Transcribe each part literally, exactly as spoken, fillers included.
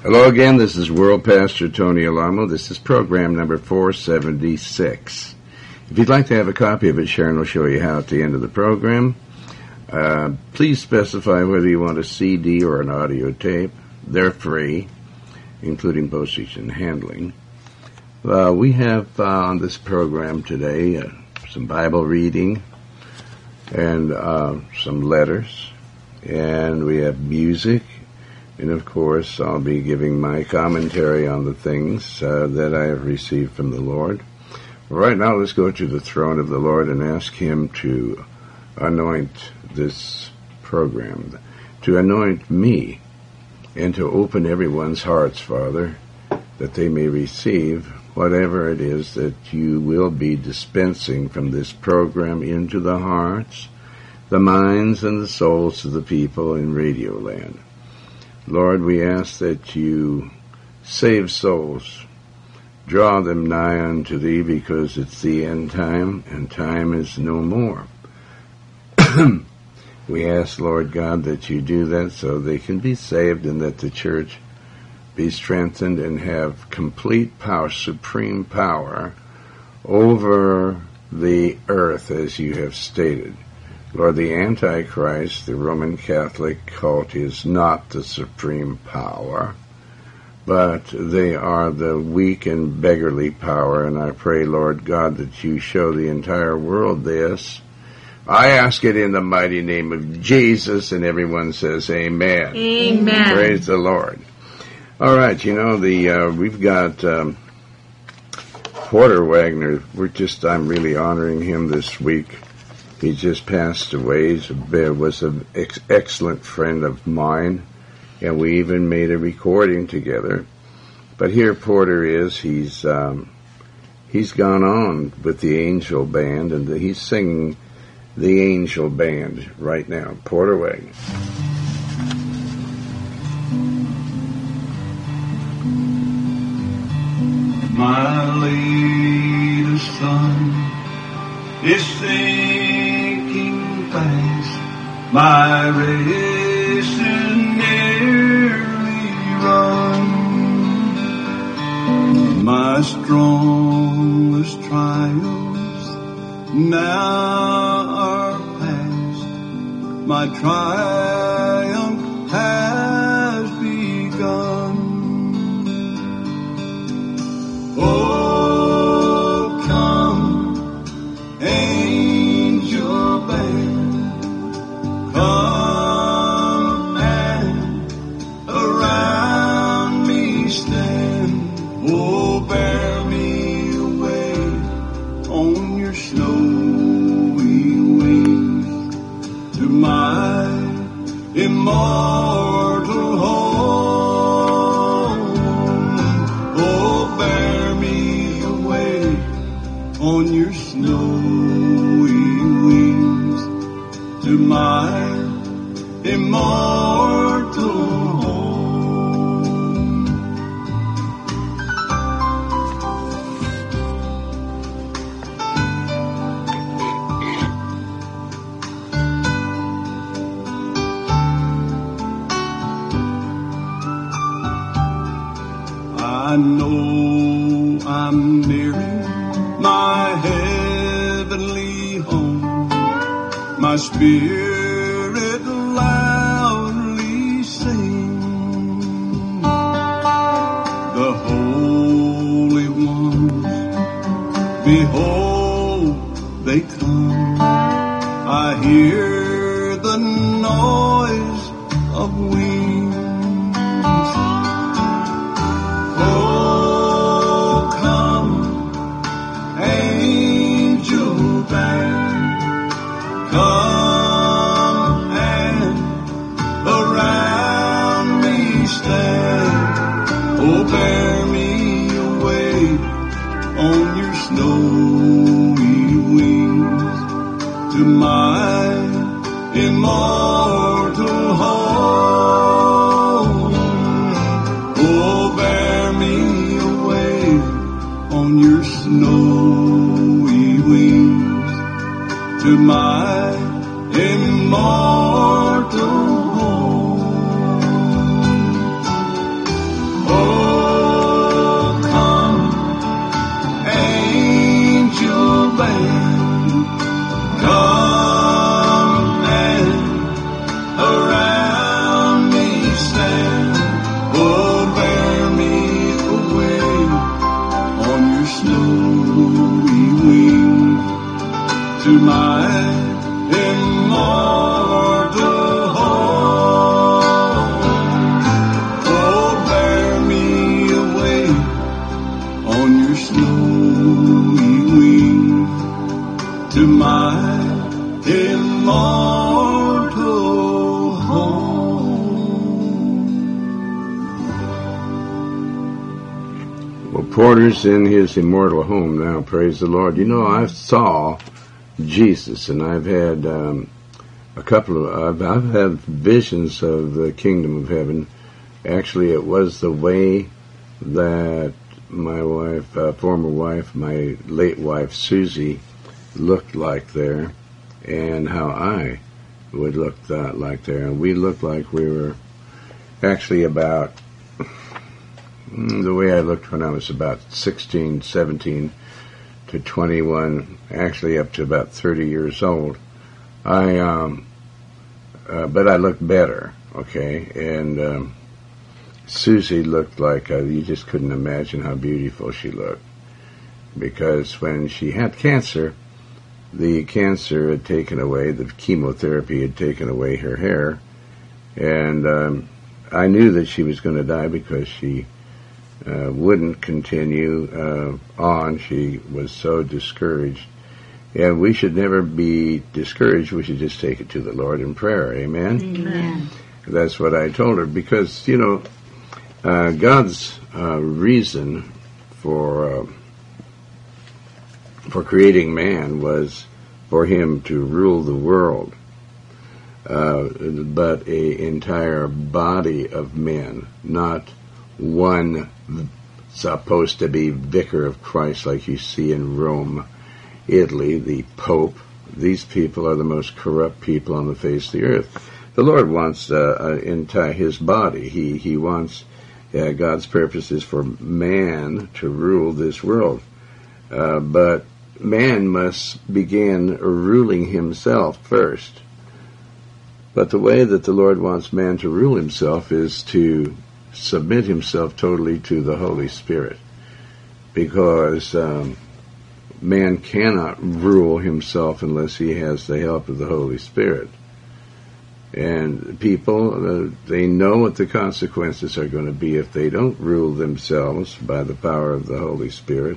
Hello again, this is World Pastor Tony Alamo. This is program number four seventy-six. If you'd like to have a copy of it, Sharon will show you how at the end of the program. Uh, please specify whether you want a C D or an audio tape. They're free, including postage and handling. Uh, we have uh, on this program today uh, some Bible reading and uh, some letters, and we have music. And, of course, I'll be giving my commentary on the things uh, that I have received from the Lord. Right now, let's go to the throne of the Lord and ask Him to anoint this program, to anoint me, and to open everyone's hearts, Father, that they may receive whatever it is that you will be dispensing from this program into the hearts, the minds, and the souls of the people in Radio Land. Lord, we ask that you save souls, draw them nigh unto thee, because it's the end time, and time is no more. We ask, Lord God, that you do that so they can be saved, and that the church be strengthened and have complete power, supreme power over the earth, as you have stated. Lord, the Antichrist, the Roman Catholic cult, is not the supreme power, but they are the weak and beggarly power, and I pray, Lord God, that you show the entire world this. I ask it in the mighty name of Jesus, and everyone says amen. Amen. Praise the Lord. All right, you know, the uh, we've got um, Porter Wagner. We're just, I'm really honoring him this week. He just passed away. He was an ex- excellent friend of mine, and we even made a recording together. But here Porter is. He's um, he's gone on with the Angel Band, and the, he's singing the Angel Band right now. Porter Wagner. My latest sun is sinking fast, my race is nearly run. My strongest trials now are past, my triumph has begun. Oh, come, angel band, come and around me stand. Oh, bear me away on your snowy wings to my immortal home. Oh, bear me away on your snowy wings to my immortal home. I know I'm nearing my heavenly home. My spirit loudly sings. The holy ones, behold, they come. I hear the noise of wings. Oh, come, angel band, come and around me stand. Oh, bear me away on your snowy wings to my immortal home. Oh, bear me away on your snowy wings to my immortal home. Oh, come, angel band, come and around me stand. Oh, bear me away on your snowy wings to my immortal home. Oh, bear me away on your snowy wings to my immortal home. Well, Porter's in his immortal home now, praise the Lord. You know, I saw Jesus, and I've had um, a couple of, I've, I've had visions of the kingdom of heaven. Actually, it was the way that my wife, uh, former wife, my late wife, Susie, looked like there, and how I would look uh, like there. And we looked like we were actually about, the way I looked when I was about sixteen, seventeen to twenty-one, actually up to about thirty years old. I, um, uh, but I looked better, okay? And um, Susie looked like, uh, you just couldn't imagine how beautiful she looked. Because when she had cancer, the cancer had taken away, the chemotherapy had taken away her hair. And um, I knew that she was going to die because she Uh, wouldn't continue uh, on. She was so discouraged. And we should never be discouraged. We should just take it to the Lord in prayer. Amen? Amen. That's what I told her. Because, you know, uh, God's uh, reason for uh, for creating man was for him to rule the world. Uh, but a entire body of men, not one supposed to be vicar of Christ like you see in Rome, Italy, the Pope. These people are the most corrupt people on the face of the earth. The Lord wants uh, uh, entire his body. He he wants uh, God's purposes for man to rule this world, uh, but man must begin ruling himself first. But the way that the Lord wants man to rule himself is to submit himself totally to the Holy Spirit, because um, man cannot rule himself unless he has the help of the Holy Spirit. And people, uh, they know what the consequences are going to be if they don't rule themselves by the power of the Holy Spirit.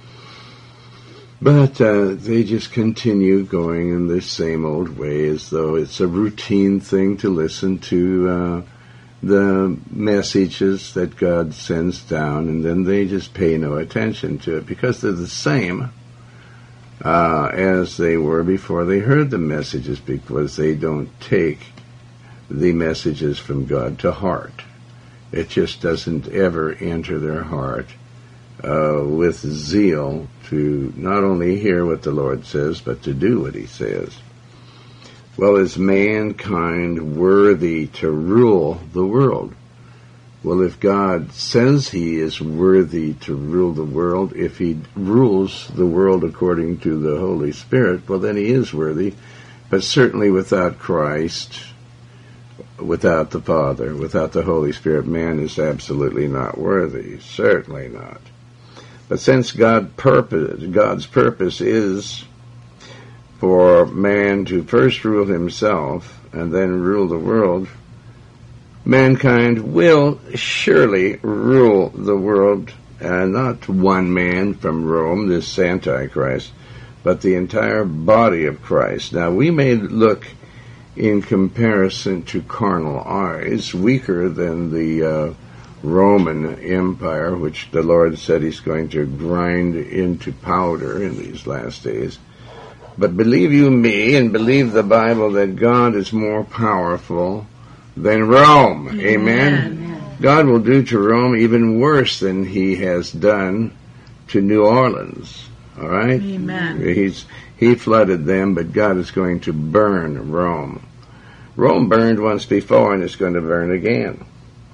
But uh, they just continue going in this same old way as though it's a routine thing to listen to uh, the messages that God sends down, and then they just pay no attention to it because they're the same uh, as they were before they heard the messages, because they don't take the messages from God to heart. It just doesn't ever enter their heart uh, with zeal to not only hear what the Lord says, but to do what he says. Well, is mankind worthy to rule the world? Well, if God says he is worthy to rule the world, if he rules the world according to the Holy Spirit, well, then he is worthy. But certainly without Christ, without the Father, without the Holy Spirit, man is absolutely not worthy. Certainly not. But since God purpose, God's purpose is for man to first rule himself and then rule the world, mankind will surely rule the world, and not one man from Rome, this Antichrist, but the entire body of Christ. Now, we may look, in comparison to carnal eyes, weaker than the uh, Roman Empire, which the Lord said he's going to grind into powder in these last days. But believe you me, and believe the Bible, that God is more powerful than Rome. Amen? Amen. God will do to Rome even worse than he has done to New Orleans. All right? Amen. He's, he flooded them, but God is going to burn Rome. Rome burned once before, and it's going to burn again.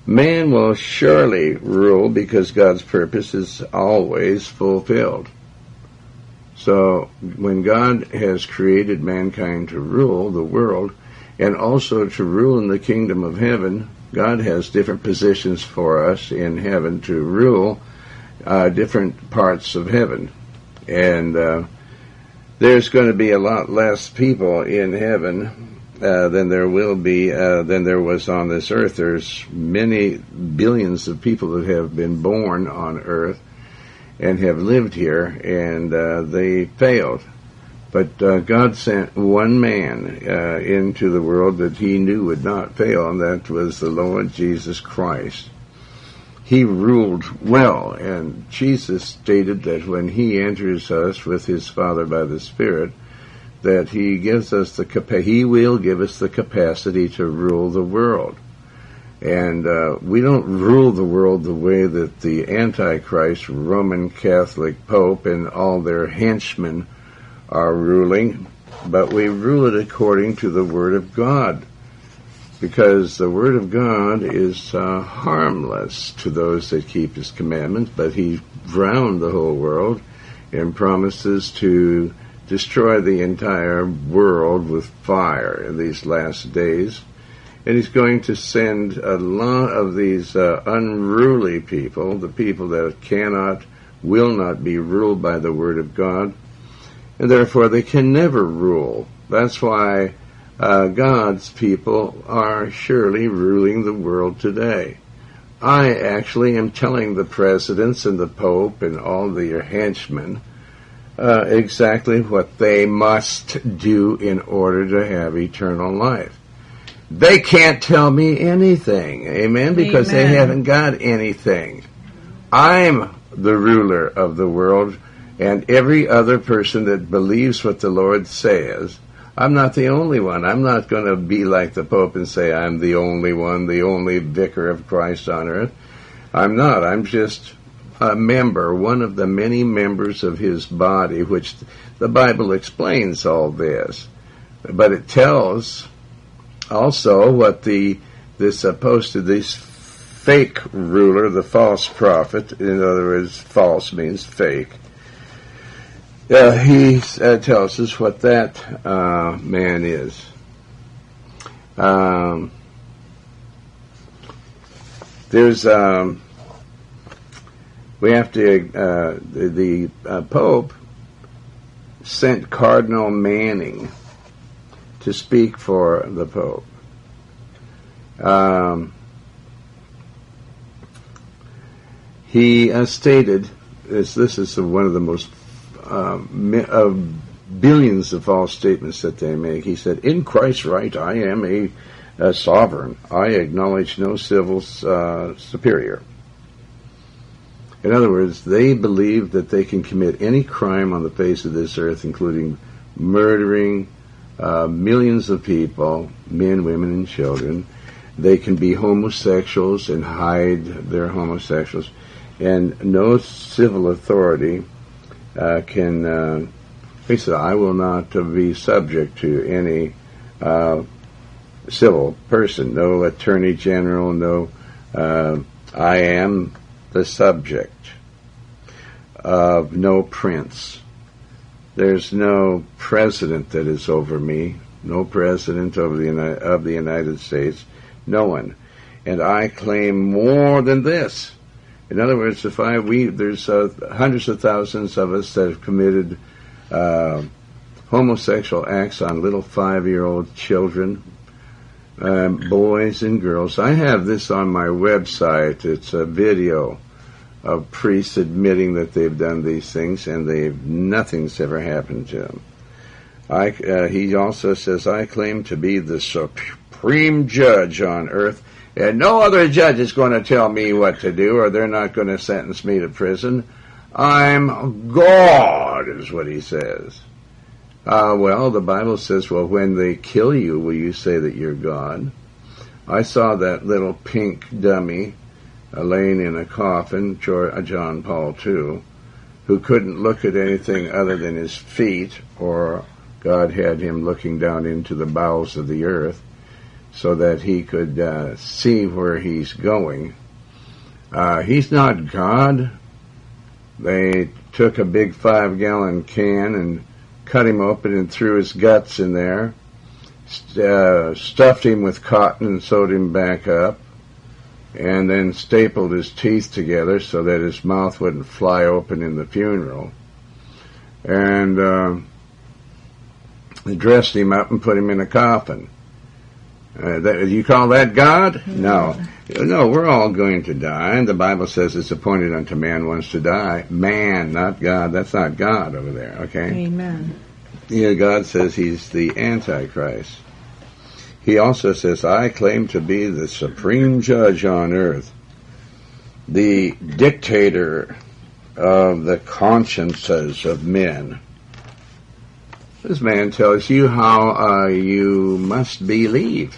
Man will surely rule because God's purpose is always fulfilled. So when God has created mankind to rule the world and also to rule in the kingdom of heaven, God has different positions for us in heaven to rule uh, different parts of heaven. And uh, there's going to be a lot less people in heaven uh, than there will be, uh, than there was on this earth. There's many billions of people that have been born on earth and have lived here, and uh, they failed. But uh, God sent one man uh, into the world that he knew would not fail, and that was the Lord Jesus Christ. He ruled well, and Jesus stated that when he enters us with his Father by the Spirit, that he gives us the capa- he will give us the capacity to rule the world. And uh, we don't rule the world the way that the Antichrist, Roman Catholic Pope, and all their henchmen are ruling, but we rule it according to the Word of God, because the Word of God is uh, harmless to those that keep His commandments, but He drowned the whole world and promises to destroy the entire world with fire in these last days. And He's going to send a lot of these uh, unruly people, the people that cannot, will not be ruled by the Word of God, and therefore they can never rule. That's why uh, God's people are surely ruling the world today. I actually am telling the presidents and the Pope and all their henchmen uh, exactly what they must do in order to have eternal life. They can't tell me anything, amen, because Amen. they haven't got anything. I'm the ruler of the world, and every other person that believes what the Lord says. I'm not the only one. I'm not going to be like the Pope and say I'm the only one, the only vicar of Christ on earth. I'm not. I'm just a member, one of the many members of his body, which the Bible explains all this. But it tells also what the this supposed to this fake ruler, the false prophet, in other words, false means fake. Uh, he uh, tells us what that uh, man is. Um, there's um, we have to uh, the, the uh, Pope sent Cardinal Manning to speak for the Pope. Um, he uh, stated, this, this is one of the most uh, mi- uh, billions of false statements that they make. He said, in Christ's right, I am a, a sovereign. I acknowledge no civil uh, superior. In other words, they believe that they can commit any crime on the face of this earth, including murdering uh, millions of people, men, women, and children. They can be homosexuals and hide their homosexuals. And no civil authority uh, can, uh, he said, I will not uh, be subject to any uh, civil person, no attorney general, no, uh, I am the subject of no prince. There's no president that is over me, no president of the, Uni- of the United States, no one. And I claim more than this. In other words, if I, we, there's uh, hundreds of thousands of us that have committed uh, homosexual acts on little five-year-old children, um, boys and girls. I have this on my website. It's a video of priests admitting that they've done these things, and they've nothing's ever happened to them. I, uh, he also says, I claim to be the supreme judge on earth, and no other judge is going to tell me what to do, or they're not going to sentence me to prison. I'm God, is what he says. Uh, well, the Bible says, well, when they kill you, will you say that you're God? I saw that little pink dummy uh, laying in a coffin, John Paul the Second, who couldn't look at anything other than his feet, or God had him looking down into the bowels of the earth. so that he could uh, see where he's going. Uh, he's not God. They took a big five-gallon can and cut him open and threw his guts in there, st- uh, stuffed him with cotton and sewed him back up, and then stapled his teeth together so that his mouth wouldn't fly open in the funeral. And uh, they dressed him up and put him in a coffin. Uh, that, you call that God? No. No, we're all going to die. And the Bible says it's appointed unto man once to die. Man, not God. That's not God over there, okay? Amen. Yeah, God says he's the Antichrist. He also says, I claim to be the supreme judge on earth, the dictator of the consciences of men. This man tells you how uh, you must believe.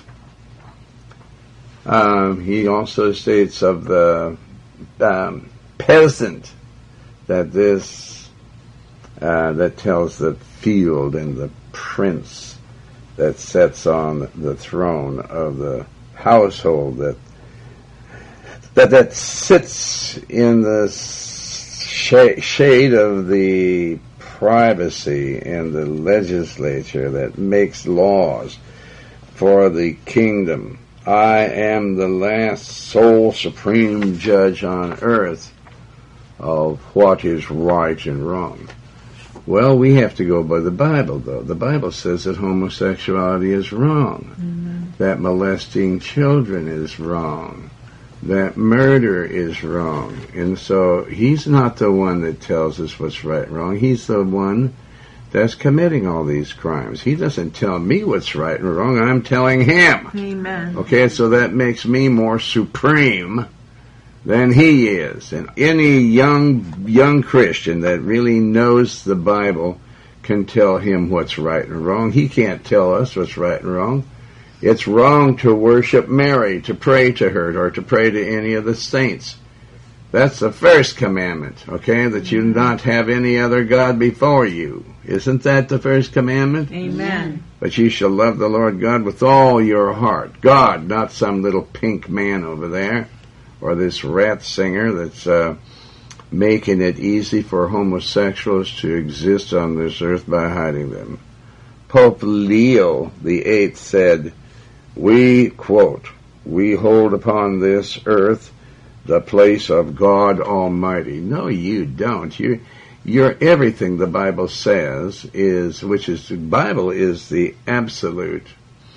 Um, he also states of the um, peasant that this, uh, that tells the field and the prince that sits on the throne of the household, that that, that sits in the sh- shade of the privacy in the legislature that makes laws for the kingdom. I am the last sole supreme judge on earth of what is right and wrong. Well, we have to go by the Bible, though. The Bible says that homosexuality is wrong, mm-hmm. that molesting children is wrong, that murder is wrong. And so he's not the one that tells us what's right and wrong. He's the one that's committing all these crimes. He doesn't tell me what's right and wrong. I'm telling him. Amen. Okay, so that makes me more supreme than he is. And any young young Christian that really knows the Bible can tell him what's right and wrong. He can't tell us what's right and wrong. It's wrong to worship Mary, to pray to her, or to pray to any of the saints. That's the first commandment, okay, that you not have any other God before you. Isn't that the first commandment? Amen. But you shall love the Lord God with all your heart. God, not some little pink man over there, or this rat singer that's uh, making it easy for homosexuals to exist on this earth by hiding them. Pope Leo the Eighth said, we, quote, we hold upon this earth the place of God Almighty. No, you don't. You're, you're everything the Bible says is, which is, the Bible is the absolute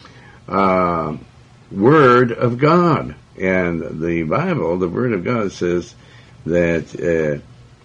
uh, Word of God. And the Bible, the Word of God, says that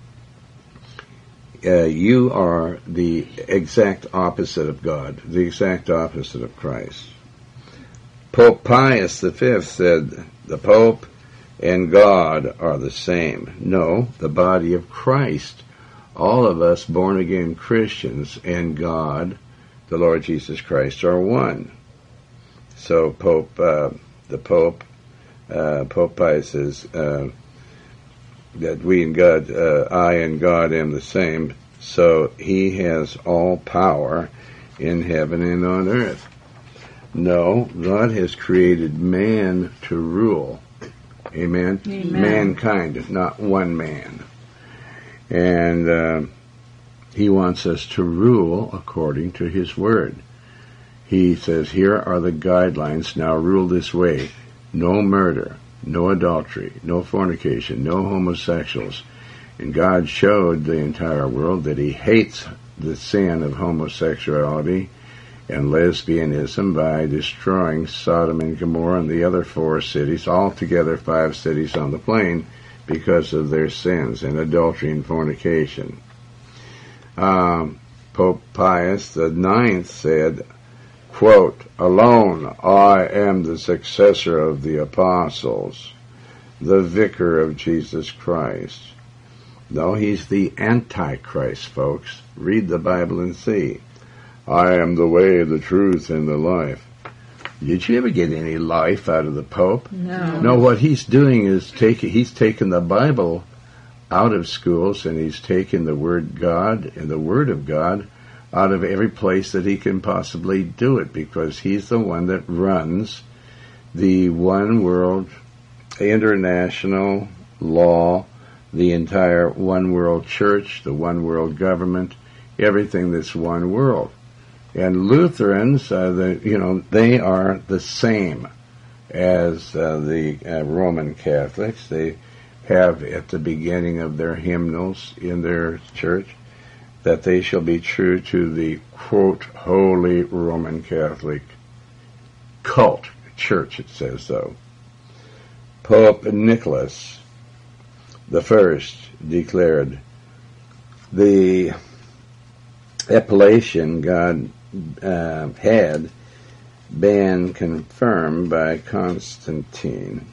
uh, uh, you are the exact opposite of God, the exact opposite of Christ. Pope Pius the Fifth said, the Pope and God are the same. No, the body of Christ. All of us born-again Christians and God, the Lord Jesus Christ, are one. So Pope, uh, the Pope, uh, Pope Pius says uh, that we and God, uh, I and God am the same. So he has all power in heaven and on earth. No, God has created man to rule. Amen? Amen. Mankind, not one man. And uh, he wants us to rule according to his word. He says, here are the guidelines. Now rule this way. No murder, no adultery, no fornication, no homosexuals. And God showed the entire world that he hates the sin of homosexuality and lesbianism by destroying Sodom and Gomorrah and the other four cities, altogether five cities on the plain, because of their sins and adultery and fornication. Um, Pope Pius the Ninth said, quote, alone I am the successor of the apostles, the vicar of Jesus Christ. No, he's the Antichrist, folks. Read the Bible and see. I am the way, the truth, and the life. Did you ever get any life out of the Pope? No. No, what he's doing is taking, he's taken the Bible out of schools, and he's taken the Word God and the Word of God out of every place that he can possibly do it, because he's the one that runs the one world international law, the entire one world church, the one world government, everything that's one world. And Lutherans, uh, the, you know, they are the same as uh, the uh, Roman Catholics. They have at the beginning of their hymnals in their church that they shall be true to the, quote, Holy Roman Catholic cult, church, it says so. Pope Nicholas the First declared, the appellation God uh, had been confirmed by Constantine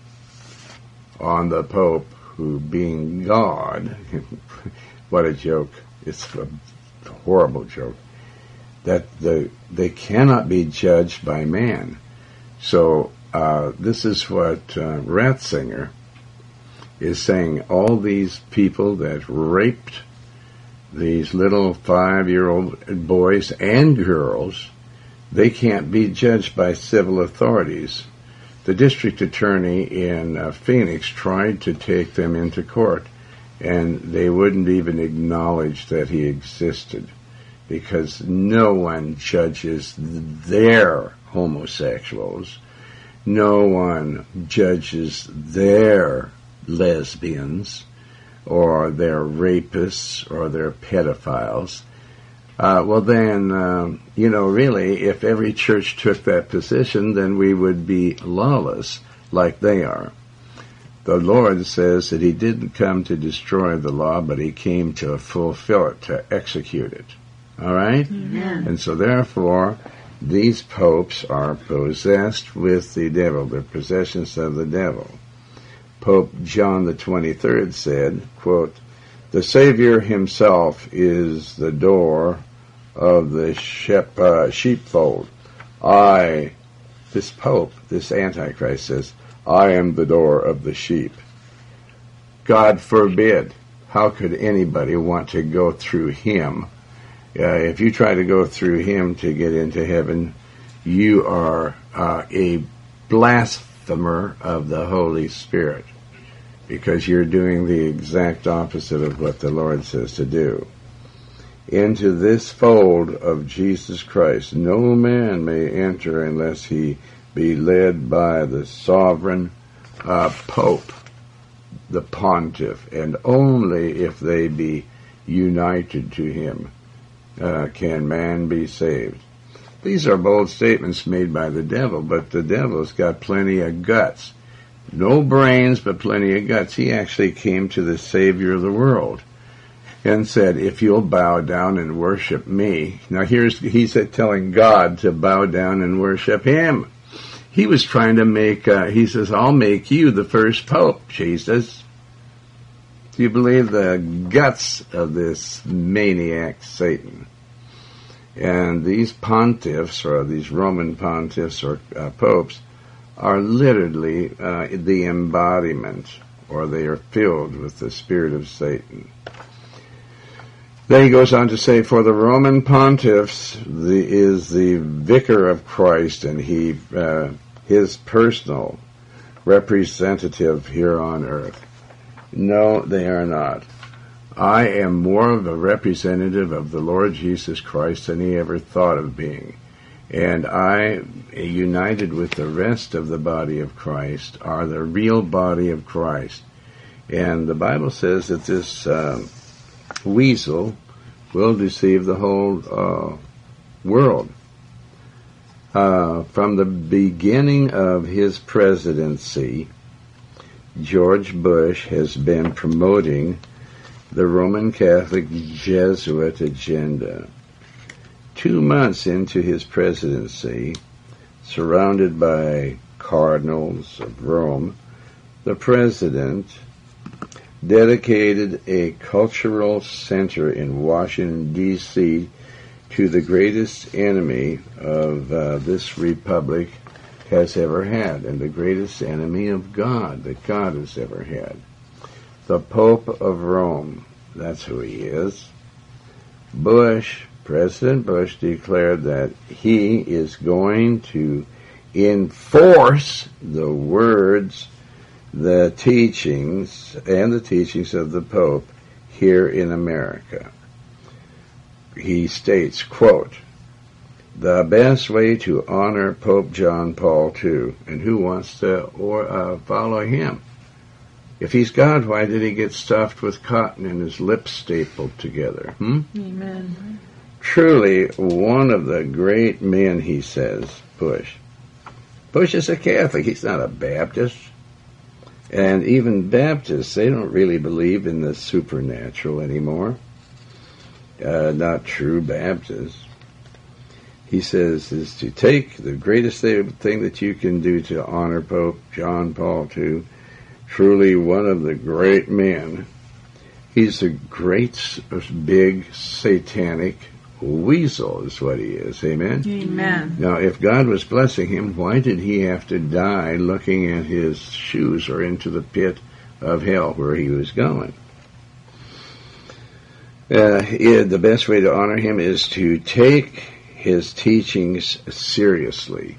on the Pope, who being God, what a joke, it's a horrible joke, that the, they cannot be judged by man. So uh, this is what uh, Ratzinger is saying. All these people that raped these little five-year-old boys and girls, they can't be judged by civil authorities. The district attorney in uh, Phoenix tried to take them into court, and they wouldn't even acknowledge that he existed, because no one judges their homosexuals. No one judges their lesbians or their rapists or their pedophiles. Uh, well then, uh, you know, really, if every church took that position, then we would be lawless like they are. The Lord says that he didn't come to destroy the law, but he came to fulfill it, to execute it. All right? Amen. And so therefore, these popes are possessed with the devil. They're possessions of the devil. Pope John the twenty-third said, quote, the Savior himself is the door of the shep, uh, sheepfold. I, this Pope, this Antichrist says, I am the door of the sheep. God forbid. How could anybody want to go through him? Uh, if you try to go through him to get into heaven, you are uh, a blasphemer of the Holy Spirit, because you're doing the exact opposite of what the Lord says to do. Into this fold of Jesus Christ no man may enter unless he be led by the sovereign uh, Pope, the pontiff, and only if they be united to him uh, can man be saved. These are bold statements made by the devil, but the devil's got plenty of guts. No brains, but plenty of guts. He actually came to the Savior of the world and said, if you'll bow down and worship me. Now here's, he's telling God to bow down and worship him. He was trying to make, uh, he says, I'll make you the first pope, Jesus. Do you believe the guts of this maniac Satan? And these pontiffs, or these Roman pontiffs or uh, popes, are literally uh, the embodiment, or they are filled with the spirit of Satan. Then he goes on to say, for the Roman pontiffs the, is the vicar of Christ, and he uh, his personal representative here on earth. No, they are not. I am more of a representative of the Lord Jesus Christ than he ever thought of being. And I, united with the rest of the body of Christ, are the real body of Christ. And the Bible says that this uh, weasel will deceive the whole uh, world. Uh, from the beginning of his presidency, George Bush has been promoting the Roman Catholic Jesuit agenda. Two months into his presidency, surrounded by cardinals of Rome, the president dedicated a cultural center in Washington, D C to the greatest enemy of uh, this republic has ever had, and the greatest enemy of God that God has ever had. The Pope of Rome, that's who he is. Bush, President Bush declared that he is going to enforce the words, the teachings, and the teachings of the Pope here in America. He states, quote, the best way to honor Pope John Paul the Second, and who wants to or uh, follow him? If he's God, why did he get stuffed with cotton and his lips stapled together? Hmm? Amen. Truly, one of the great men, he says, Bush. Bush is a Catholic. He's not a Baptist. And even Baptists, they don't really believe in the supernatural anymore. Uh, not true Baptists. He says, is to take the greatest thing that you can do to honor Pope John Paul the Second, truly one of the great men. He's a great, big, satanic weasel is what he is. Amen? Amen. Now, if God was blessing him, why did he have to die looking at his shoes or into the pit of hell where he was going? Uh, yeah, the best way to honor him is to take his teachings seriously.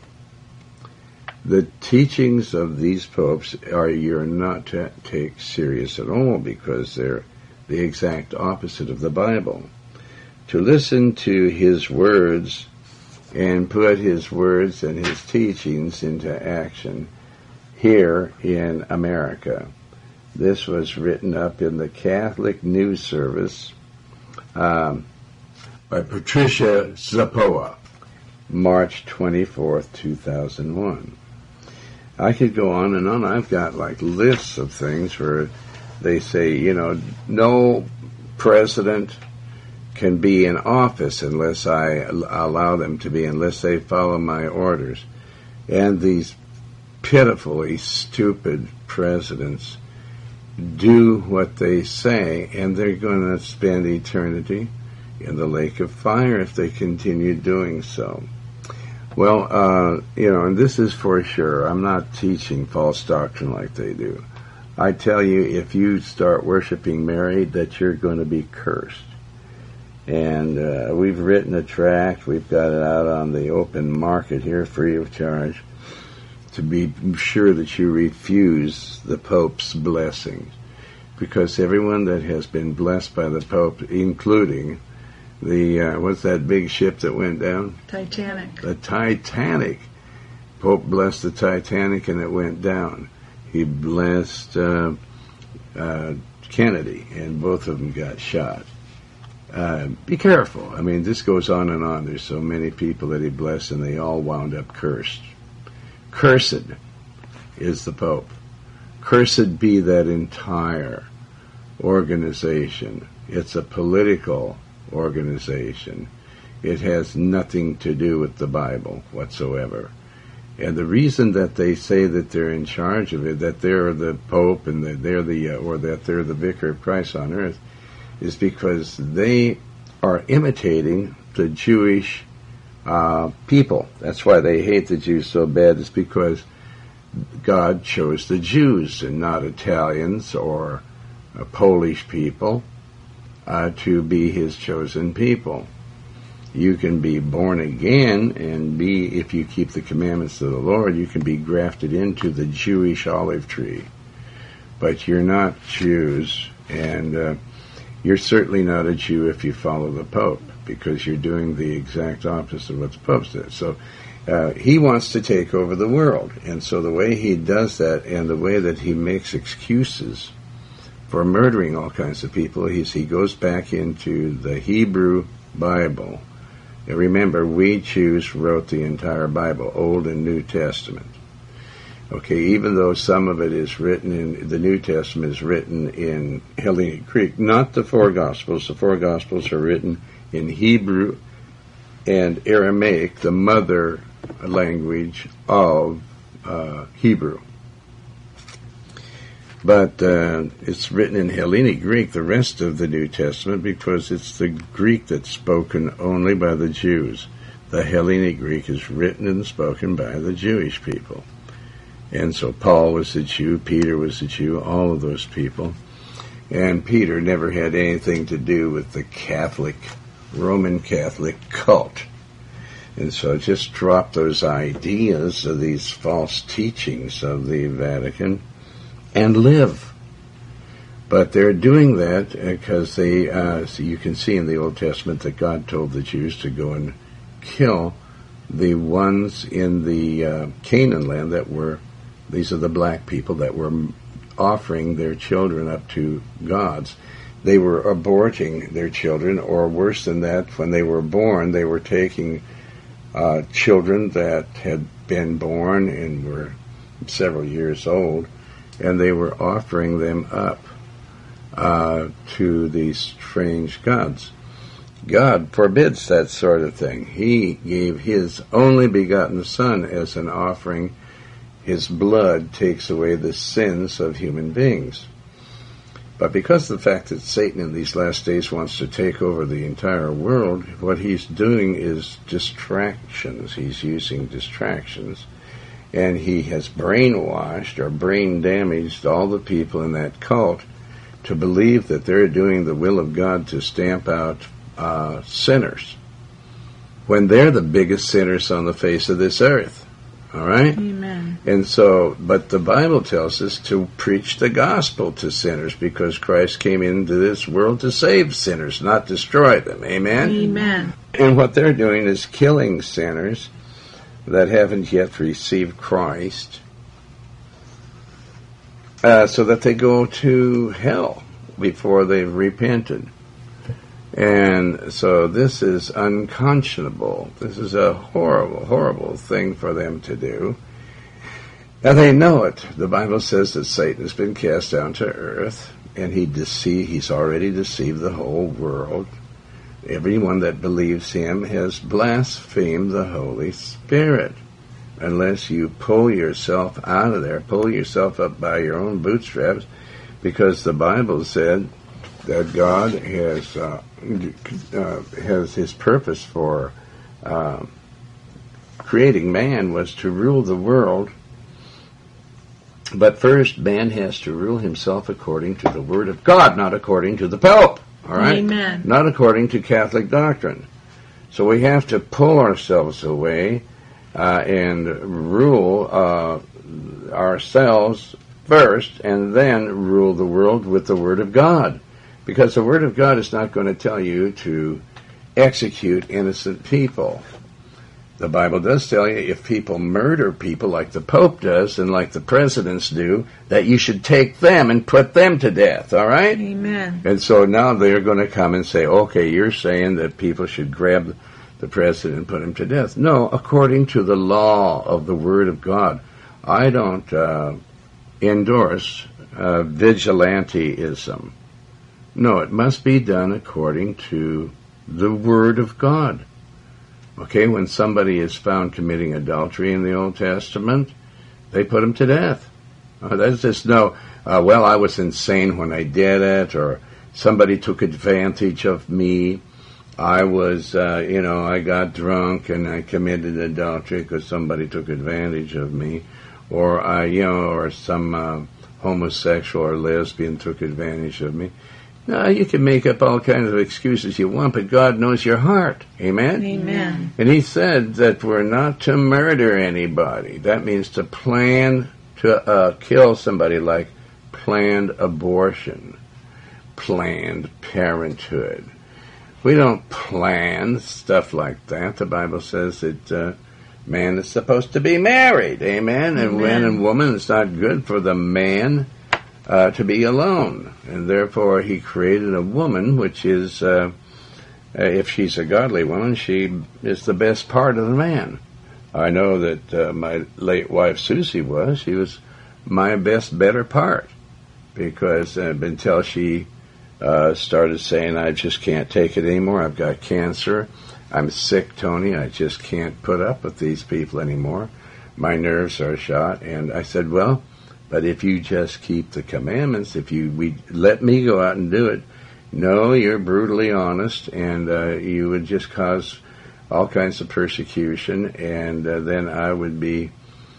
The teachings of these popes are you're not to take serious at all because they're the exact opposite of the Bible. To listen to his words and put his words and his teachings into action here in America. This was written up in the Catholic News Service um, by Patricia Zapoa, March twenty-fourth, two thousand one. I could go on and on. I've got like lists of things where they say, you know, no president can be in office unless I allow them to be, unless they follow my orders. And these pitifully stupid presidents do what they say, and they're going to spend eternity in the lake of fire if they continue doing so. Well, uh, you know, and this is for sure. I'm not teaching false doctrine like they do. I tell you, if you start worshiping Mary, that you're going to be cursed. And uh, we've written a tract. We've got it out on the open market here, free of charge, to be sure that you refuse the Pope's blessings. Because everyone that has been blessed by the Pope, including the, uh, what's that big ship that went down? Titanic. The Titanic. Pope blessed the Titanic and it went down. He blessed uh, uh, Kennedy, and both of them got shot. Uh, be careful. I mean, this goes on and on. There's so many people that he blessed, and they all wound up cursed. Cursed is the Pope. Cursed be that entire organization. It's a political organization. It has nothing to do with the Bible whatsoever. And the reason that they say that they're in charge of it, that they're the Pope and that they're the, uh, or that they're the Vicar of Christ on earth, is because they are imitating the Jewish uh, people. That's why they hate the Jews so bad. It's because God chose the Jews and not Italians or uh, Polish people uh, to be his chosen people. You can be born again and be, if you keep the commandments of the Lord, you can be grafted into the Jewish olive tree. But you're not Jews, and uh, you're certainly not a Jew if you follow the Pope, because you're doing the exact opposite of what the Pope says. So uh, he wants to take over the world. And so the way he does that and the way that he makes excuses for murdering all kinds of people is he goes back into the Hebrew Bible. And remember, we Jews wrote the entire Bible, Old and New Testament. Okay, even though some of it is written in, the New Testament is written in Hellenic Greek, not the four Gospels. The four Gospels are written in Hebrew and Aramaic, the mother language of uh, Hebrew. But uh, it's written in Hellenic Greek, the rest of the New Testament, because it's the Greek that's spoken only by the Jews. The Hellenic Greek is written and spoken by the Jewish people. And so Paul was a Jew, Peter was a Jew, all of those people. And Peter never had anything to do with the Catholic, Roman Catholic cult. And so just drop those ideas of these false teachings of the Vatican and live. But they're doing that because they, uh, so you can see in the Old Testament that God told the Jews to go and kill the ones in the uh, Canaan land that were, these are the black people that were offering their children up to gods. They were aborting their children, or worse than that, when they were born, they were taking uh, children that had been born and were several years old, and they were offering them up uh, to these strange gods. God forbids that sort of thing. He gave His only begotten Son as an offering. His blood takes away the sins of human beings. But because of the fact that Satan in these last days wants to take over the entire world, what he's doing is distractions. He's using distractions. And he has brainwashed or brain damaged all the people in that cult to believe that they're doing the will of God to stamp out uh, sinners, when they're the biggest sinners on the face of this earth. All right? Amen. And so, but the Bible tells us to preach the gospel to sinners, because Christ came into this world to save sinners, not destroy them. Amen? Amen. And what they're doing is killing sinners that haven't yet received Christ, uh, so that they go to hell before they've repented. And so this is unconscionable. This is a horrible, horrible thing for them to do. And they know it. The Bible says that Satan has been cast down to earth, and he deceive, he's already deceived the whole world. Everyone that believes him has blasphemed the Holy Spirit. Unless you pull yourself out of there, pull yourself up by your own bootstraps, because the Bible said that God has uh, uh, has His purpose for uh, creating man was to rule the world. But first, man has to rule himself according to the Word of God, not according to the Pope. All right? Amen. Not according to Catholic doctrine. So we have to pull ourselves away uh, and rule uh, ourselves first, and then rule the world with the Word of God. Because the Word of God is not going to tell you to execute innocent people. The Bible does tell you if people murder people like the Pope does and like the presidents do, that you should take them and put them to death, all right? Amen. And so now they're going to come and say, okay, you're saying that people should grab the president and put him to death. No, according to the law of the Word of God. I don't uh, endorse uh, vigilanteism. No, it must be done according to the Word of God. Okay, when somebody is found committing adultery in the Old Testament, they put him to death. Uh, that's just no, uh, well, I was insane when I did it, or somebody took advantage of me. I was, uh, you know, I got drunk and I committed adultery because somebody took advantage of me. Or, I, you know, or some uh, homosexual or lesbian took advantage of me. Now, you can make up all kinds of excuses you want, but God knows your heart. Amen? Amen. And He said that we're not to murder anybody. That means to plan to uh, kill somebody, like planned abortion, planned parenthood. We don't plan stuff like that. The Bible says that uh, man is supposed to be married. Amen? And Amen. man and woman, it's not good for the man Uh, to be alone, and therefore He created a woman, which is, uh, uh, if she's a godly woman, she is the best part of the man. I know that uh, my late wife Susie was. She was my best, better part, because uh, until she uh, started saying, I just can't take it anymore, I've got cancer, I'm sick, Tony, I just can't put up with these people anymore, my nerves are shot, and I said, well, but if you just keep the commandments, if you we let me go out and do it, no, you're brutally honest, and uh, you would just cause all kinds of persecution, and uh, then I would be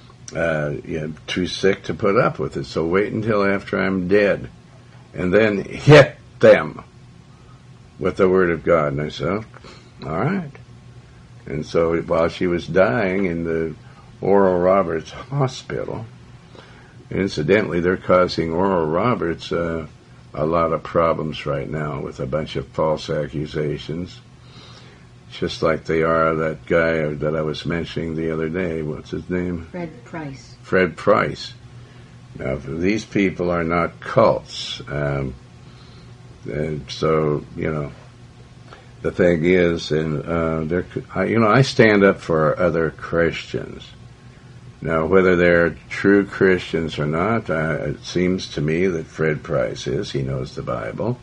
uh, you know, too sick to put up with it. So wait until after I'm dead, and then hit them with the Word of God. And I said, all right. And so while she was dying in the Oral Roberts Hospital, incidentally, they're causing Oral Roberts uh, a lot of problems right now with a bunch of false accusations, just like they are that guy that I was mentioning the other day. What's his name? Fred Price. Fred Price. Now, these people are not cults. Um, and so, you know, the thing is, and uh, they're, I, you know, I stand up for other Christians. Now, whether they're true Christians or not, uh, it seems to me that Fred Price is. He knows the Bible.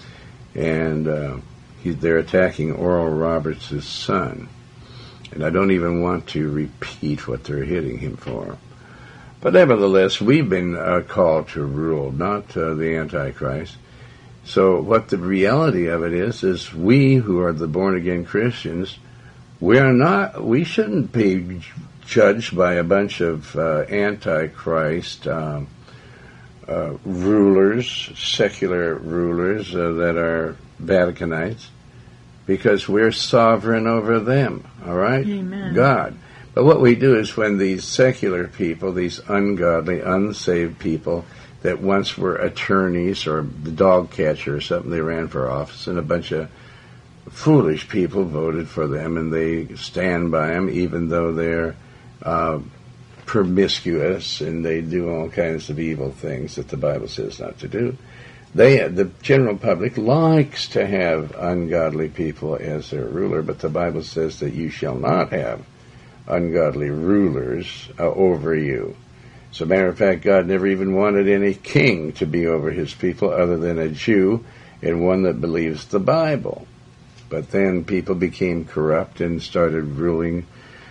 And uh, he, they're attacking Oral Roberts' son. And I don't even want to repeat what they're hitting him for. But nevertheless, we've been uh, called to rule, not uh, the Antichrist. So what the reality of it is, is we who are the born-again Christians, we are not, we shouldn't be judged by a bunch of uh, Antichrist um, uh, rulers, secular rulers uh, that are Vaticanites, because we're sovereign over them, all right? Amen. God. But what we do is when these secular people, these ungodly, unsaved people, that once were attorneys or the dog catcher or something, they ran for office, and a bunch of foolish people voted for them, and they stand by them even though they're uh, promiscuous and they do all kinds of evil things that the Bible says not to do. They, the general public likes to have ungodly people as their ruler, but the Bible says that you shall not have ungodly rulers uh, over you. As a matter of fact, God never even wanted any king to be over his people other than a Jew and one that believes the Bible. But then people became corrupt and started ruling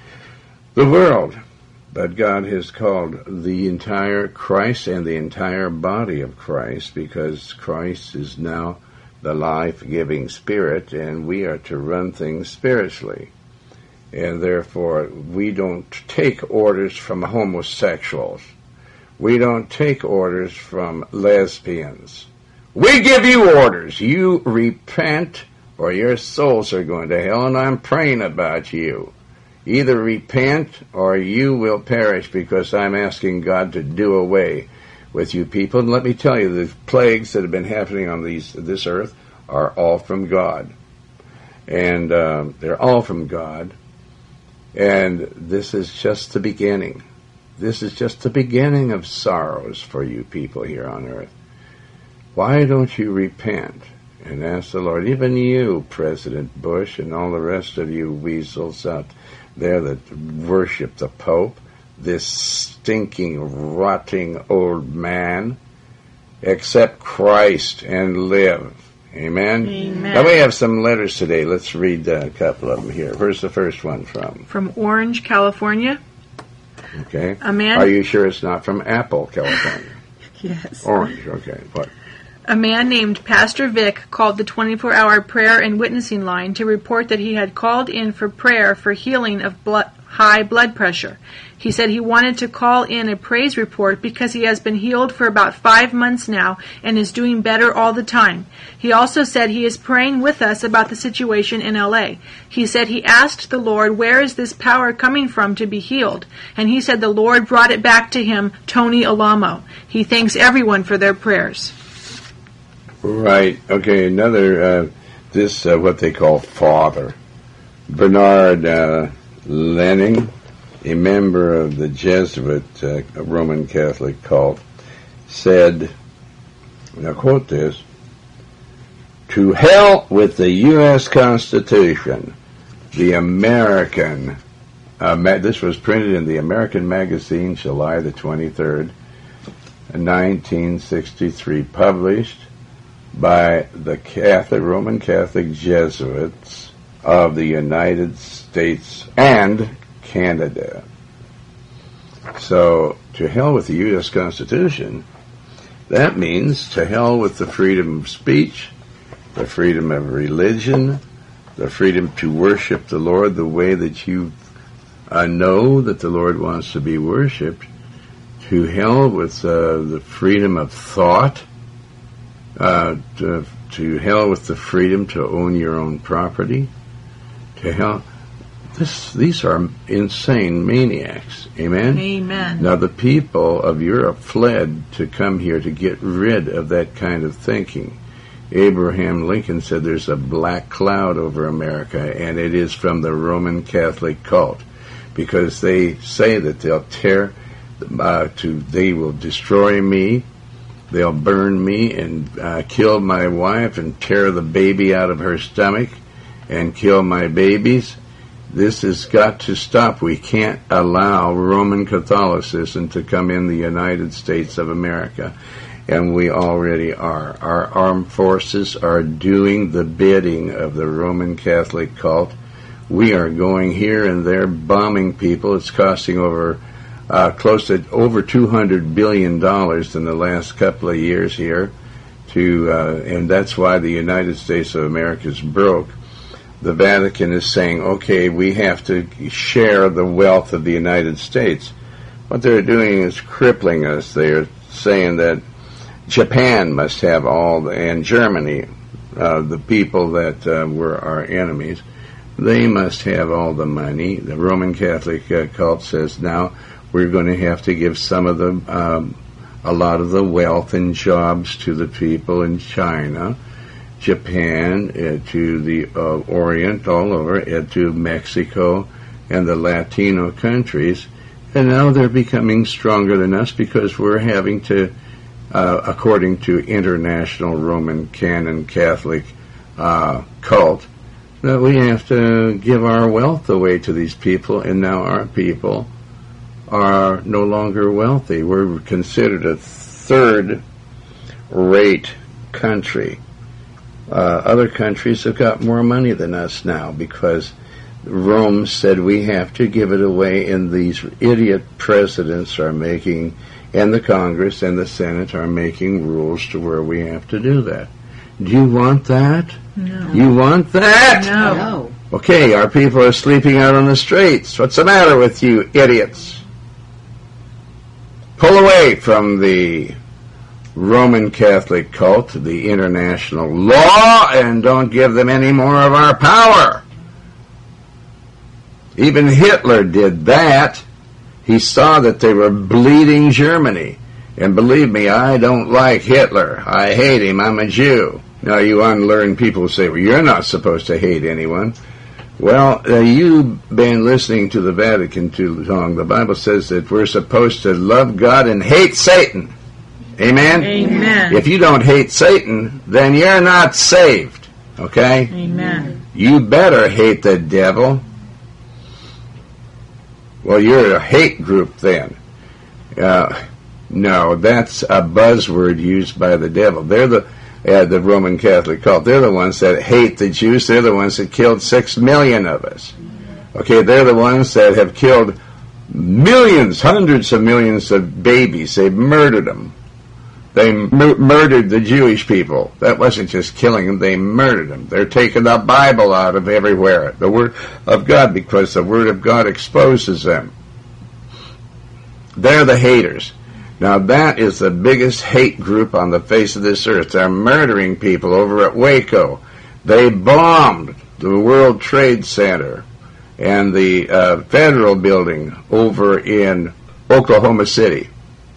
the world. But God has called the entire Christ and the entire body of Christ, because Christ is now the life-giving Spirit, and we are to run things spiritually. And therefore, we don't take orders from homosexuals. We don't take orders from lesbians. We give you orders. You repent, or your souls are going to hell, and I'm praying about you. Either repent, or you will perish, because I'm asking God to do away with you people. And let me tell you, the plagues that have been happening on these this earth are all from God. And uh, they're all from God. And this is just the beginning. This is just the beginning of sorrows for you people here on earth. Why don't you repent and ask the Lord, even you, President Bush, and all the rest of you weasels out there that worship the Pope, this stinking, rotting old man, accept Christ and live. Amen? Amen. Now we have some letters today. Let's read a couple of them here. Where's the first one from? From Orange, California. Okay. A man. Are you sure it's not from Apple, California? Yes. Orange, okay. What? A man named Pastor Vic called the twenty-four hour prayer and witnessing line to report that he had called in for prayer for healing of blood, high blood pressure. He said he wanted to call in a praise report because he has been healed for about five months now and is doing better all the time. He also said he is praying with us about the situation in L A. He said he asked the Lord, where is this power coming from to be healed? And he said the Lord brought it back to him, Tony Alamo. He thanks everyone for their prayers. Right. Okay, another, uh, this, uh, what they call father, Bernard uh, Lenning, a member of the Jesuit uh, Roman Catholic cult, said, now quote this, "To hell with the U S Constitution, the American," uh, ma- this was printed in the American Magazine, July the twenty-third, nineteen sixty-three, published by the Catholic, Roman Catholic Jesuits of the United States and Canada. So, to hell with the U S Constitution, that means to hell with the freedom of speech, the freedom of religion, the freedom to worship the Lord the way that you uh, know that the Lord wants to be worshipped, to hell with uh, the freedom of thought, Uh, to, to hell with the freedom to own your own property, to hell, this, these are insane maniacs. Amen? Amen. Now, the people of Europe fled to come here to get rid of that kind of thinking. Abraham Lincoln said there's a black cloud over America, and it is from the Roman Catholic cult, because they say that they'll tear, uh, to they will destroy me, they'll burn me and uh, kill my wife and tear the baby out of her stomach and kill my babies. This has got to stop. We can't allow Roman Catholicism to come in the United States of America, and we already are. Our armed forces are doing the bidding of the Roman Catholic cult. We are going here and there bombing people. It's costing over uh, close to over two hundred billion dollars in the last couple of years here, to uh, and that's why the United States of America is broke. The Vatican is saying, okay, we have to share the wealth of the United States. What they're doing is crippling us. They're saying that Japan must have all, the, and Germany, uh, the people that uh, were our enemies, they must have all the money. The Roman Catholic uh, cult says now we're going to have to give some of the, um, a lot of the wealth and jobs to the people in China, Japan, uh, to the uh, Orient, all over, uh, to Mexico and the Latino countries. And now they're becoming stronger than us because we're having to, uh, according to International Roman Canon Catholic uh, cult, that we have to give our wealth away to these people, and now our people are no longer wealthy. We're considered a third-rate country. Uh, other countries have got more money than us now because Rome said we have to give it away, and these idiot presidents are making, and the Congress and the Senate are making rules to where we have to do that. Do you want that? No. You want that? No. No. Okay, our people are sleeping out on the streets. What's the matter with you idiots? Pull away from the Roman Catholic cult, the international law, and don't give them any more of our power. Even Hitler did that. He saw that they were bleeding Germany. And believe me, I don't like Hitler. I hate him. I'm a Jew. Now, you unlearned people say, well, you're not supposed to hate anyone. Well, uh, you've been listening to the Vatican too long. The Bible says that we're supposed to love God and hate Satan. Amen? Amen. If you don't hate Satan, then you're not saved. Okay? Amen. You better hate the devil. Well, you're a hate group then. Uh, no, that's a buzzword used by the devil. They're the uh, the Roman Catholic cult. They're the ones that hate the Jews. They're the ones that killed six million of us. Okay, they're the ones that have killed millions, hundreds of millions of babies. They've murdered them. They mur- murdered the Jewish people. That wasn't just killing them, they murdered them. They're taking the Bible out of everywhere, the Word of God, because the Word of God exposes them. They're the haters. Now that is the biggest hate group on the face of this earth. They're murdering people over at Waco. They bombed the World Trade Center and the uh, federal building over in Oklahoma City.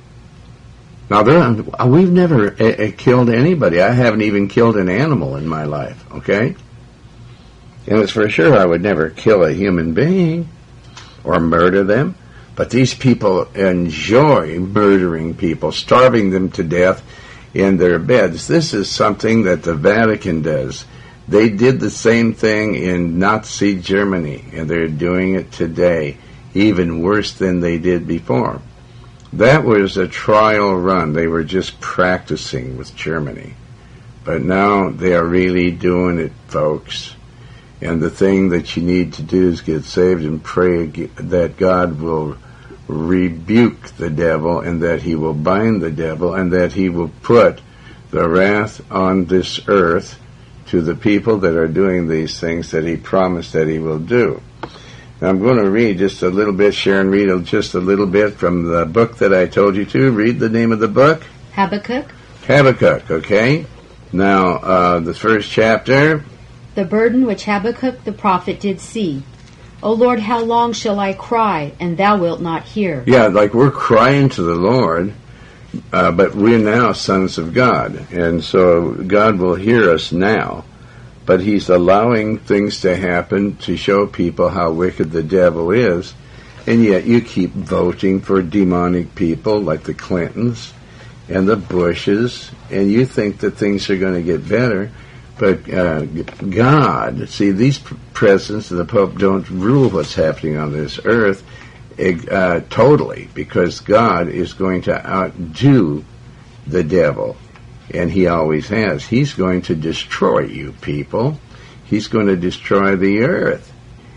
Now, we've never uh, killed anybody. I haven't even killed an animal in my life, okay? And it's for sure I would never kill a human being or murder them. But these people enjoy murdering people, starving them to death in their beds. This is something that the Vatican does. They did the same thing in Nazi Germany, and they're doing it today, even worse than they did before. That was a trial run. They were just practicing with Germany. But now they are really doing it, folks. And the thing that you need to do is get saved and pray that God will rebuke the devil and that he will bind the devil and that he will put the wrath on this earth to the people that are doing these things that he promised that he will do. Now, I'm going to read just a little bit, Sharon, read just a little bit from the book that I told you to. Read the name of the book. Habakkuk. Habakkuk, okay. Now, uh, the first chapter. The burden which Habakkuk the prophet did see. O Lord, how long shall I cry, and thou wilt not hear? Yeah, like we're crying to the Lord, uh, but we're now sons of God. And so God will hear us now. But he's allowing things to happen to show people how wicked the devil is. And yet you keep voting for demonic people like the Clintons and the Bushes, and you think that things are going to get better. But uh, God, see, these presidents and the Pope don't rule what's happening on this earth uh, totally, because God is going to outdo the devil. And he always has. He's going to destroy you people. He's going to destroy the earth.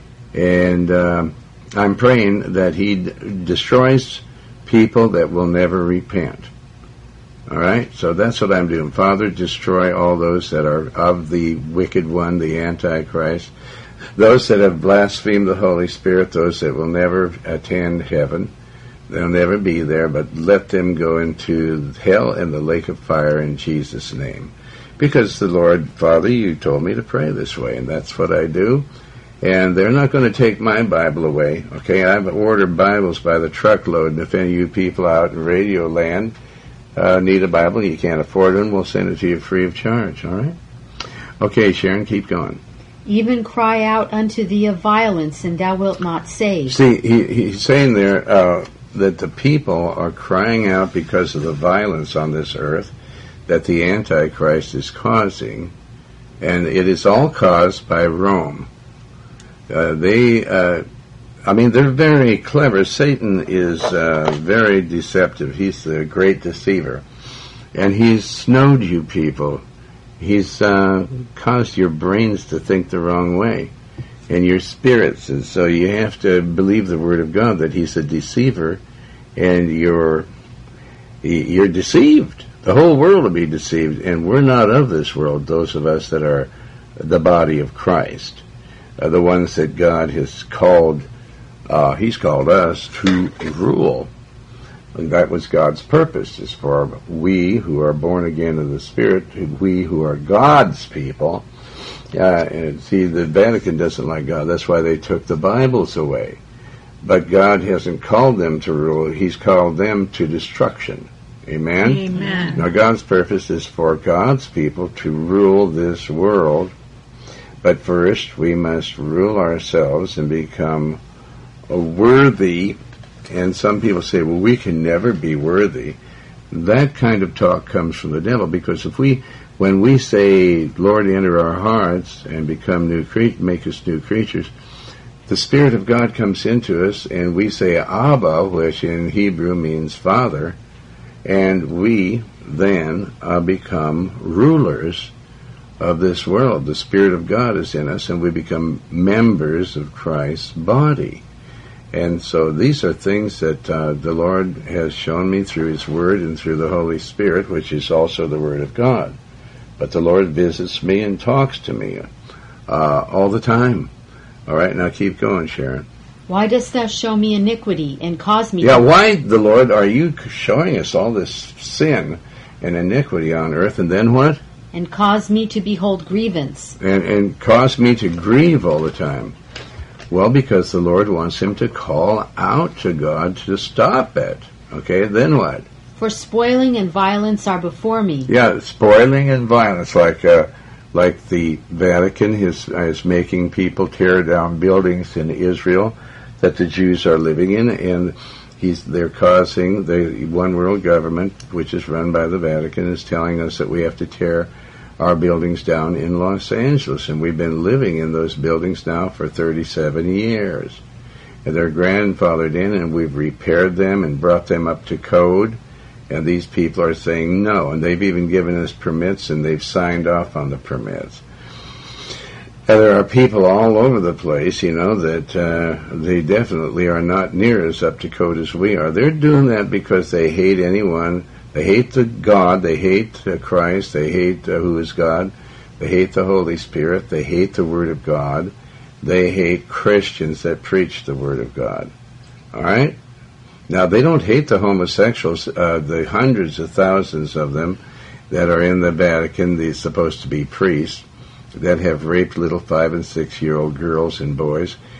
And um, I'm praying that he d- destroys people that will never repent. All right? So that's what I'm doing. Father, destroy all those that are of the wicked one, the Antichrist, those that have blasphemed the Holy Spirit, those that will never attend heaven. They'll never be there, but let them go into hell and the lake of fire in Jesus' name. Because the Lord, Father, you told me to pray this way, and that's what I do. And they're not going to take my Bible away, okay? I've ordered Bibles by the truckload, and if any of you people out in Radio Land uh, need a Bible, you can't afford one, we'll send it to you free of charge, all right? Okay, Sharon, keep going. Even cry out unto thee of violence, and thou wilt not save. See, he, he's saying there... Uh, that the people are crying out because of the violence on this earth that the Antichrist is causing, and it is all caused by Rome. Uh, they, uh, I mean, they're very clever. Satan is uh, very deceptive. He's the great deceiver, and he's snowed you people. He's uh, caused your brains to think the wrong way, and your spirits, and so you have to believe the Word of God that he's a deceiver, and you're you're deceived. The whole world will be deceived, and we're not of this world, those of us that are the body of Christ, uh, the ones that God has called, uh, he's called us to rule. And that was God's purpose, is for we who are born again of the Spirit, we who are God's people. Uh, and see, the Vatican doesn't like God. That's why they took the Bibles away. But God hasn't called them to rule. He's called them to destruction. Amen? Amen. Now, God's purpose is for God's people to rule this world. But first, we must rule ourselves and become worthy. And some people say, well, we can never be worthy. That kind of talk comes from the devil, because if we... When we say, Lord, enter our hearts and become new cre- make us new creatures, the Spirit of God comes into us, and we say Abba, which in Hebrew means Father, and we then uh, become rulers of this world. The Spirit of God is in us, and we become members of Christ's body. And so these are things that uh, the Lord has shown me through His Word and through the Holy Spirit, which is also the Word of God. But the Lord visits me and talks to me uh, all the time. All right, now keep going, Sharon. Why dost thou show me iniquity and cause me... Yeah, to... why, the Lord, are you showing us all this sin and iniquity on earth, and then what? And cause me to behold grievance. And, and cause me to grieve all the time. Well, because the Lord wants him to call out to God to stop it. Okay, then what? For spoiling and violence are before me. Yeah, spoiling and violence, like uh, like the Vatican is, is making people tear down buildings in Israel that the Jews are living in, and he's they're causing the one world government, which is run by the Vatican, is telling us that we have to tear our buildings down in Los Angeles, and we've been living in those buildings now for thirty-seven years. And they're grandfathered in, and we've repaired them and brought them up to code. And these people are saying no, and they've even given us permits, and they've signed off on the permits. And there are people all over the place, you know, that uh, they definitely are not near as up to code as we are. They're doing that because they hate anyone. They hate the God. They hate uh, Christ. They hate uh, who is God. They hate the Holy Spirit. They hate the Word of God. They hate Christians that preach the Word of God. All right? Now, they don't hate the homosexuals, uh, the hundreds of thousands of them that are in the Vatican, these supposed to be priests, that have raped little five- and six-year-old girls and boys.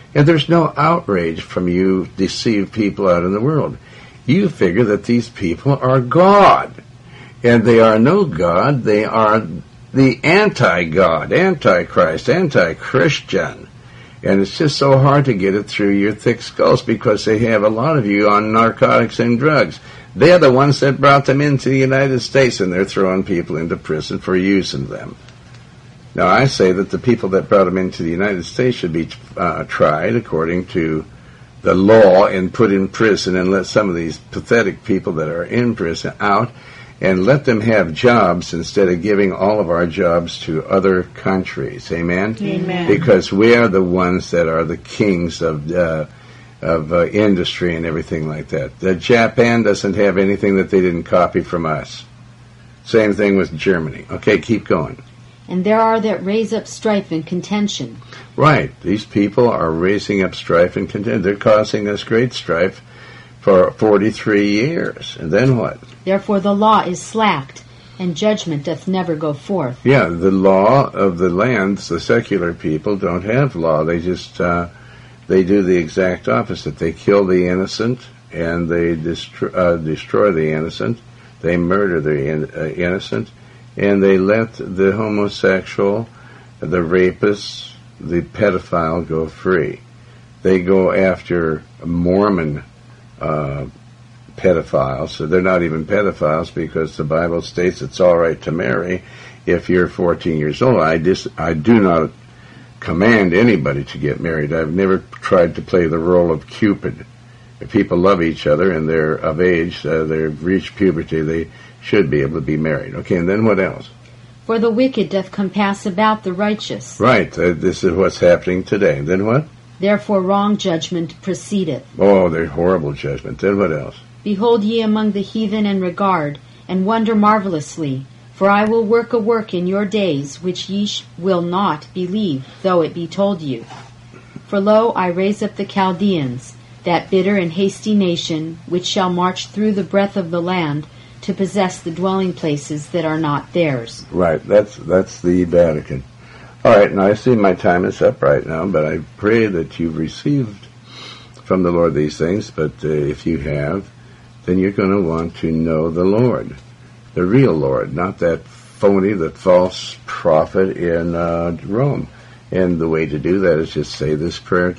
And there's no outrage from you deceived people out in the world. You figure that these people are God. And they are no God. They are the anti-God, anti-Christ, anti-Christian. And it's just so hard to get it through your thick skulls because they have a lot of you on narcotics and drugs. They're the ones that brought them into the United States, and they're throwing people into prison for using them. Now, I say that the people that brought them into the United States should be uh, tried according to the law and put in prison, and let some of these pathetic people that are in prison out and let them have jobs instead of giving all of our jobs to other countries. Amen? Amen. Because we are the ones that are the kings of uh, of uh, industry and everything like that. The Japan doesn't have anything that they didn't copy from us. Same thing with Germany. Okay, keep going. And there are that raise up strife and contention. Right. These people are raising up strife and contention. They're causing us great strife for forty-three years. And then what? Therefore the law is slacked, and judgment doth never go forth. Yeah, the law of the lands, the secular people don't have law. They just, uh, they do the exact opposite. They kill the innocent, and they destro- uh, destroy the innocent. They murder the in- uh, innocent, and they let the homosexual, the rapist, the pedophile go free. They go after Mormon uh, pedophiles. So they're not even pedophiles because the Bible states it's all right to marry if you're fourteen years old. I dis- I do not command anybody to get married. I've never tried to play the role of Cupid. If people love each other and they're of age, uh, they've reached puberty, they should be able to be married. Okay, and then what else? For the wicked doth compass about the righteous. Right, uh, this is what's happening today. Then what? Therefore wrong judgment proceedeth. Oh, they're horrible judgment. Then what else? Behold ye among the heathen and regard, and wonder marvelously. For I will work a work in your days, which ye sh- will not believe, though it be told you. For lo, I raise up the Chaldeans, that bitter and hasty nation, which shall march through the breadth of the land, to possess the dwelling places that are not theirs. Right, that's that's the Vatican. All right, now I see my time is up right now, but I pray that you've received from the Lord these things, but uh, if you have, then you're going to want to know the Lord, the real Lord, not that phony, that false prophet in uh, Rome. And the way to do that is just say this prayer,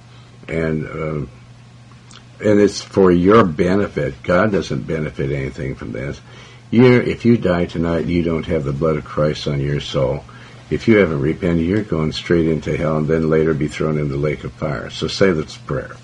and uh, and it's for your benefit. God doesn't benefit anything from this. You're, if you die tonight, you don't have the blood of Christ on your soul. If you haven't repented, you're going straight into hell and then later be thrown in the lake of fire. So say this prayer.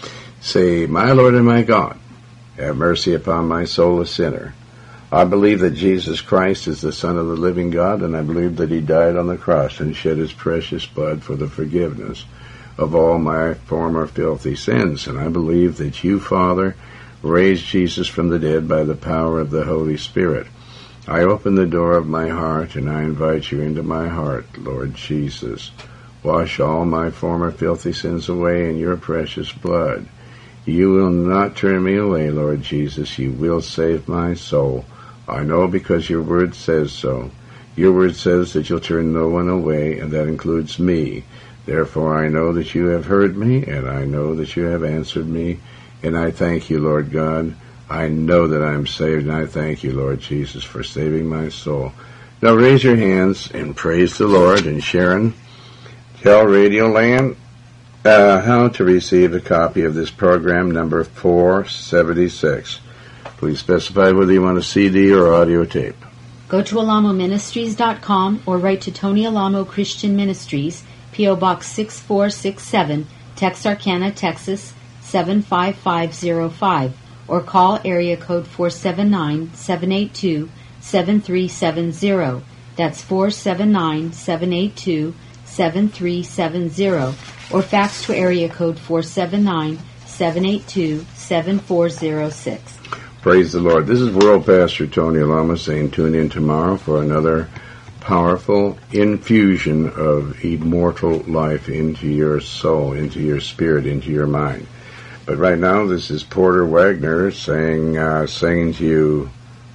Say, my Lord and my God, have mercy upon my soul, a sinner. I believe that Jesus Christ is the Son of the living God, and I believe that he died on the cross and shed his precious blood for the forgiveness of all my former filthy sins. And I believe that you, Father, raised Jesus from the dead by the power of the Holy Spirit. I open the door of my heart, and I invite you into my heart, Lord Jesus. Wash all my former filthy sins away in your precious blood. You will not turn me away, Lord Jesus. You will save my soul. I know because your word says so. Your word says that you'll turn no one away, and that includes me. Therefore I know that you have heard me, and I know that you have answered me, and I thank you, Lord God. I know that I am saved, and I thank you, Lord Jesus, for saving my soul. Now raise your hands and praise the Lord. And Sharon, tell Radio Land uh, how to receive a copy of this program, number four seventy-six. Please specify whether you want a C D or audio tape. Go to alamo ministries dot com or write to Tony Alamo Christian Ministries, P O Box six four six seven, Texarkana, Texas seven five five zero five. Or call area code four seven nine, seven eight two, seven three seven zero. That's four seven nine, seven eight two, seven three seven zero. Or fax to area code four seven nine, seven eight two, seven four zero six. Praise the Lord. This is World Pastor Tony Alamo saying tune in tomorrow for another powerful infusion of immortal life into your soul, into your spirit, into your mind. But right now, this is Porter Wagner saying, uh, saying to you,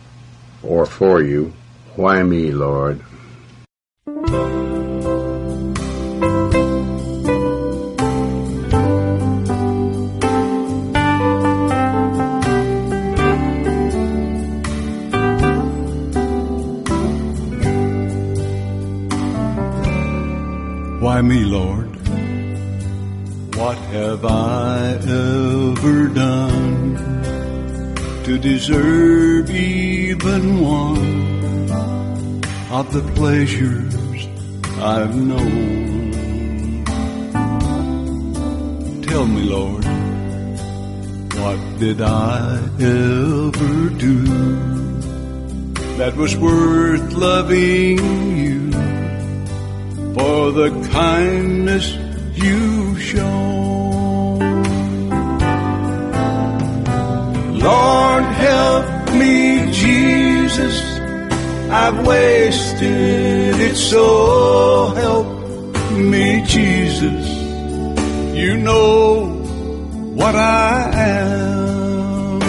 or for you, why me, Lord? Why me, Lord? What have I ever done to deserve even one of the pleasures I've known? Tell me, Lord, what did I ever do that was worth loving you for the kindness you've shown? Lord, help me, Jesus, I've wasted it, so help me, Jesus. You know what I am,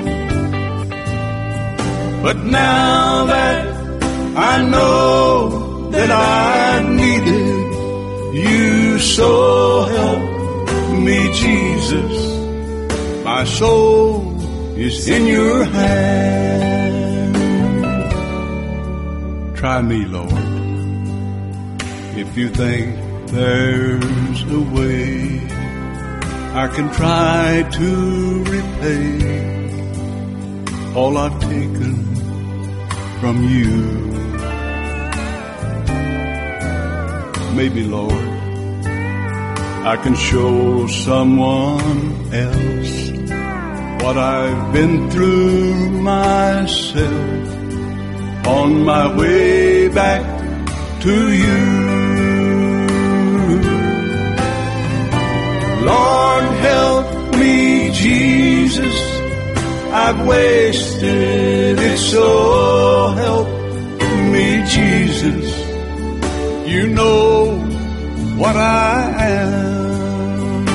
but now that I know that I needed you, so help me, Jesus. My soul is in your hand. Try me, Lord, if you think there's a way I can try to repay all I've taken from you. Maybe, Lord, I can show someone else what I've been through myself on my way back to you. Lord, help me, Jesus, I've wasted it, so help me, Jesus. You know what I am,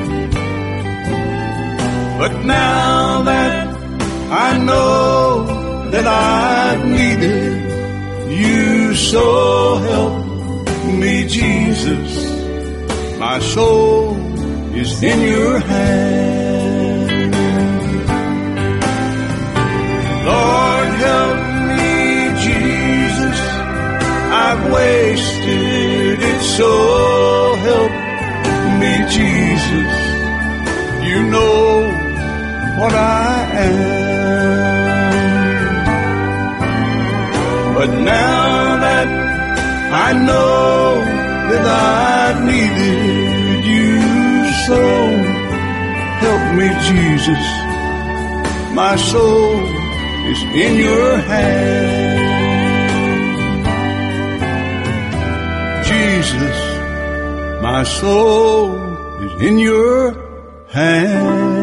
but now that I know that I've needed you, so help me, Jesus. My soul is in your hand. Lord, help me, Jesus, I've wasted it, so help me, Jesus. You know what I am, but now that I know that I've needed you, so help me, Jesus. My soul is in your hand. Jesus, my soul is in your hand.